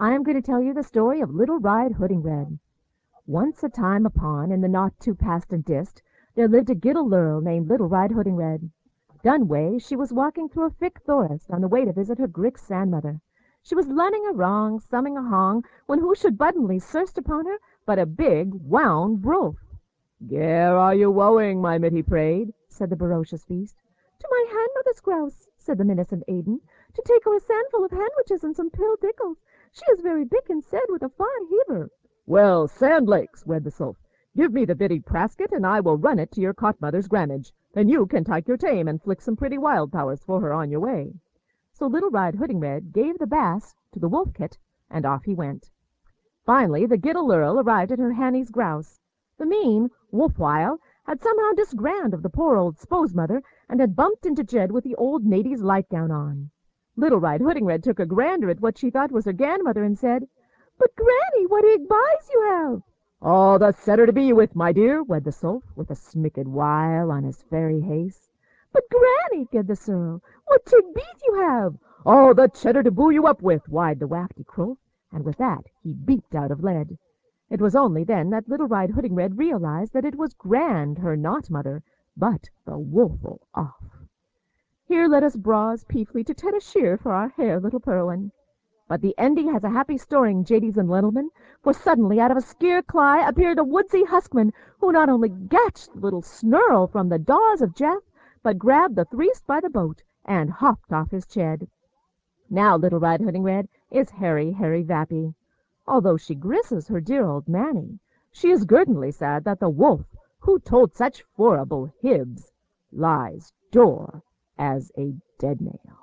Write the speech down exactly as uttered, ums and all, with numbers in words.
I am going to tell you the story of Little Rid Hooding Red. Once a time upon, in the not too past and dist, there lived a Giddle Lurl named Little Rid Hooding Red. Done ways she was walking through a thick forest on the way to visit her Grix sandmother. She was lunning a wrong, summing a hong, when who should buddenly thirst upon her but a big wound wolf. "Gare are you wooing, my mitty prayed?" said the ferocious beast. "To my handmother's grouse," said the mincent Aden, "to take her a sandful of handwiches and some pill dickles. She is very big and said with a fine heaver." "Well, Sandlakes," wed the Soph, "give me the bitty prasket, and I will run it to your cot-mother's granage. Then you can take your tame and flick some pretty wild powers for her on your way." So Little Rid Hooding Red gave the bass to the wolf kit, and off he went. Finally the Giddle Lurl arrived at her Hanny's grouse. The mean Wolfwhile had somehow disgrand of the poor old Spo's mother, and had bumped into Jed with the old Nady's light-gown on. Little Rid Hooding Red took a grander at what she thought was her grandmother, and said, "But, Granny, what ig buys you have?" "All the setter to be you with, my dear," wed the Soph, with a smicked wile on his fairy hace. "But, Granny," ged the Searl, "what tig beat you have?" "All the cheddar to boo you up with," whined the wafty Crowth, and with that he beeped out of lead. It was only then that Little Rid Hooding Red realized that it was Grand, her not mother, but the Wolful off. Here let us browse peefly to ted a shear for our hair little Purwin. But the ending has a happy storing, jadies and gentlemen, for suddenly out of a skeer cly appeared a woodsy huskman, who not only gatched little Snurl from the daws of Jeff, but grabbed the threest by the boat and hopped off his ched. Now Little Rid Hooding Red is Harry Harry Vappy. Although she grisses her dear old Manny, she is guerdonly sad that the wolf, who told such horrible hibs, lies dore as a dead nail.